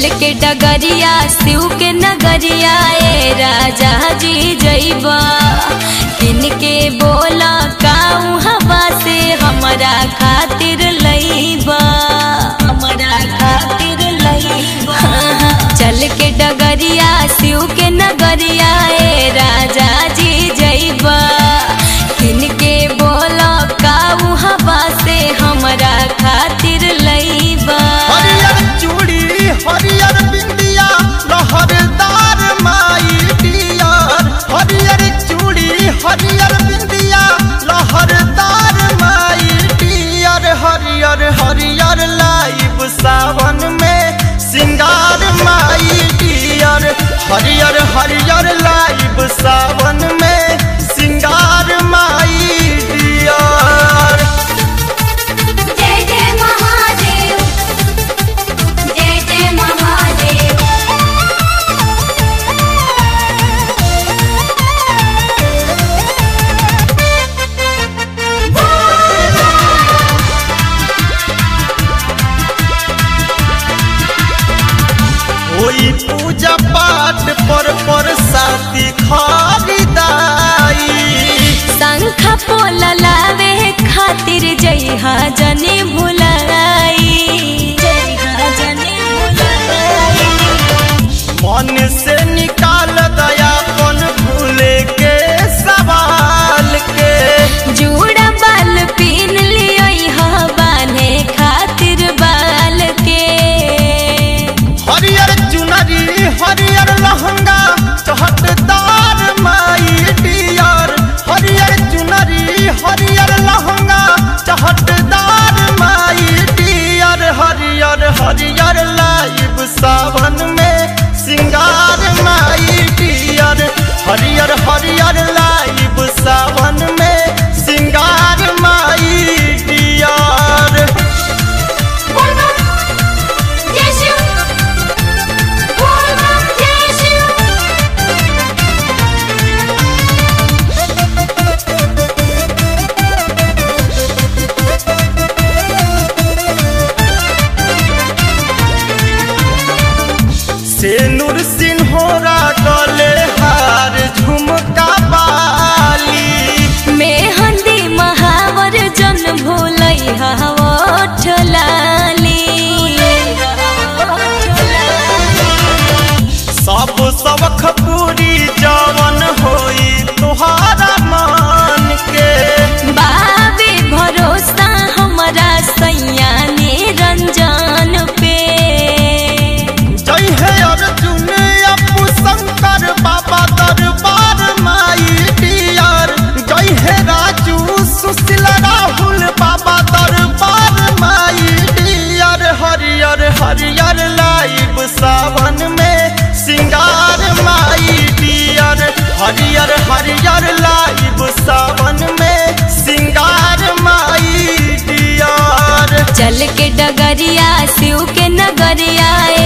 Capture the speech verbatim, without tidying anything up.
चल के डगरिया शिव के नगरिया ए राजा जी जइबा किनके बोला काऊ हवा से हमरा खातिर लइबा हमरा खातिर लइबा चल के डगरिया शिव के नगरिया ए राजा जी जइबा किनके बोला काऊ हवा से हमरा खातिर लइबा हरियर चूड़ी हरियर बिंदिया लहरदार माई डियर हरियर चूड़ी हरियर बिंदिया लहरदार माई डियर हरियर हरियर लाइब सावन में सिंगार माई डियर हरियर हरियर लाइब सावन में सिंगार माई डियर। जय जय महादेव जय जय महादेव होई पूजा पाठ पर परसादी खरीदाई शंख पोला लावे खातिर जइहा जने भुलाई जइहा जने भुलाई मन से निकाल दयापन भूले के सवाल के जूड़ा बाल पीन लियो बाने खातिर बाल के हरियर चुनरी हरियर लहंगा चहटदार माई डियर हरियर चुनरी हरियर लहंगा चहटदार माई डियर हरियर हरियर लाइब सावन में सिंगार माई डियर हरियर हरियर लाइब सावन में सिंगार माई डियर। सेनुर सिन्होरा गले हार झुमका बाली मेहंदी महावर जन भूलैहा ओठ लाली सब सबख पूरी जवन होई तुहारा मान के बाबे भरोसा हमरा सैया निरंजन पे जय है अर्जुन अपू शंकर बाबा दरबार माई डियर जय है राजू सुशील राहुल बाबा दरबार माई डियर हरियर हरियर लाइब सावन में सिंगार माई डियर हरियर हरियर लाइब सावन में सिंगार माई डियर चल के डगरिया शिव के नगरिया